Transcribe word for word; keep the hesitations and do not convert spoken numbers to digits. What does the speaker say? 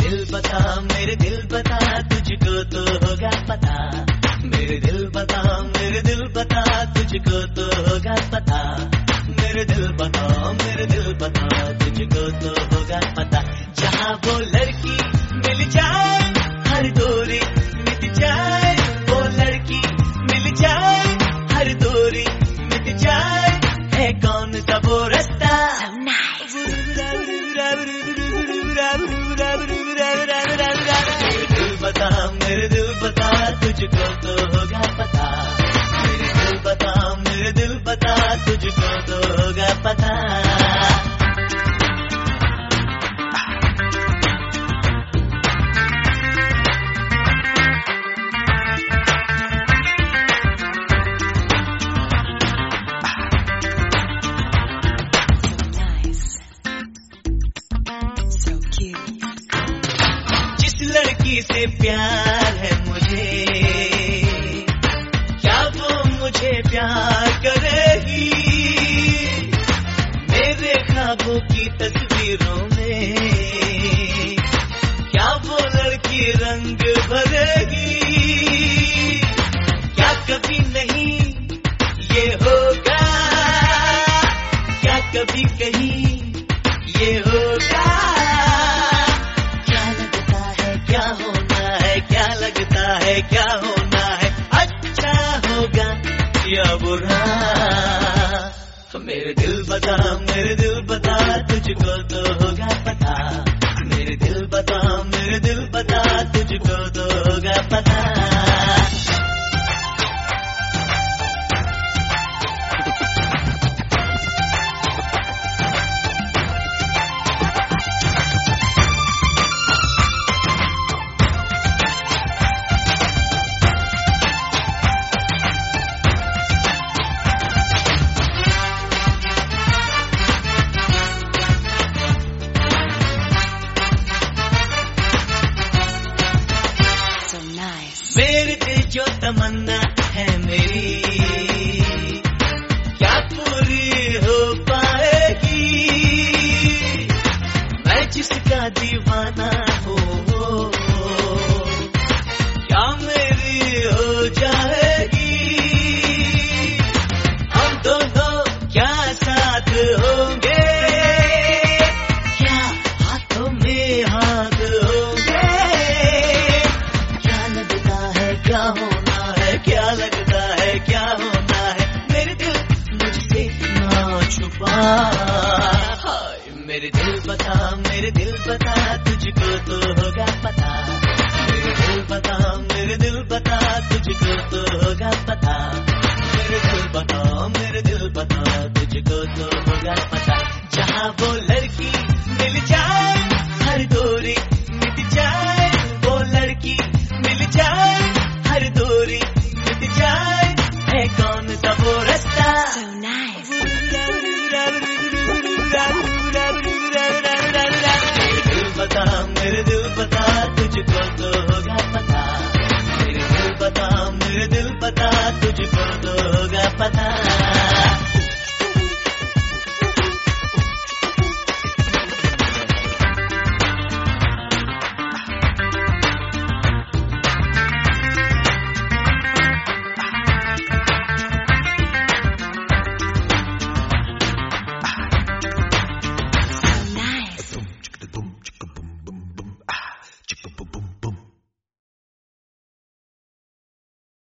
दिल बता मेरे दिल बता तुझको तो होगा पता, मेरे दिल बता मेरे दिल बता तुझको तो होगा पता, मेरे दिल बता मेरे दिल बता तुझको तो होगा पता। जहाँ वो लड़की मिल जाए हर दूरी मिट जाए, वो लड़की मिल जाए हर दूरी मिट जाए, है कौन सा वो रास्ता। मेरे दिल बता मेरे दिल बता तुझको तो होगा पता, मेरे दिल बता मेरे दिल बता तुझको तो होगा पता। लड़की से प्यार है मुझे, क्या वो मुझे प्यार करेगी, मेरे ख्वाबों की तस्वीरों में क्या वो लड़की रंग भरेगी, क्या कभी नहीं ये होगा, क्या कभी कहीं ये होगा, क्या होना है क्या लगता है क्या होना है, अच्छा होगा या बुरा। मेरे दिल बता मेरे दिल बता तुझको तो होगा पता, मेरे दिल बता मेरे दिल बता तुझको तो होगा पता। मेरे दिल जो तमन्ना है मेरी क्या पूरी हो पाएगी, मैं जिसका दीवाना हूँ क्या मेरी हो जाएगी, हम दोनों क्या साथ होंगे, क्या हाथों में हाथ होंगे, क्या होना है क्या लगता है क्या होना है, मेरे दिल मुझसे ना छुपा। हाय मेरे दिल बता मेरे दिल बता तुझको तो होगा पता, मेरे दिल बता मेरे दिल बता तुझको तो होगा पता, मेरे दिल बता मेरे दिल बता तुझको तो होगा पता। जहाँ वो लड़की मिल जाए हर दूरी मिट जाए, वो लड़की मिल जाए हर दूरी मिट जाए, है कौन सा वो रास्ता। So nice. मेरे दिल बता मेरे दिल बता तुझको तो होगा पता, मेरे दिल बता मेरे दिल बता तुझको तो होगा पता।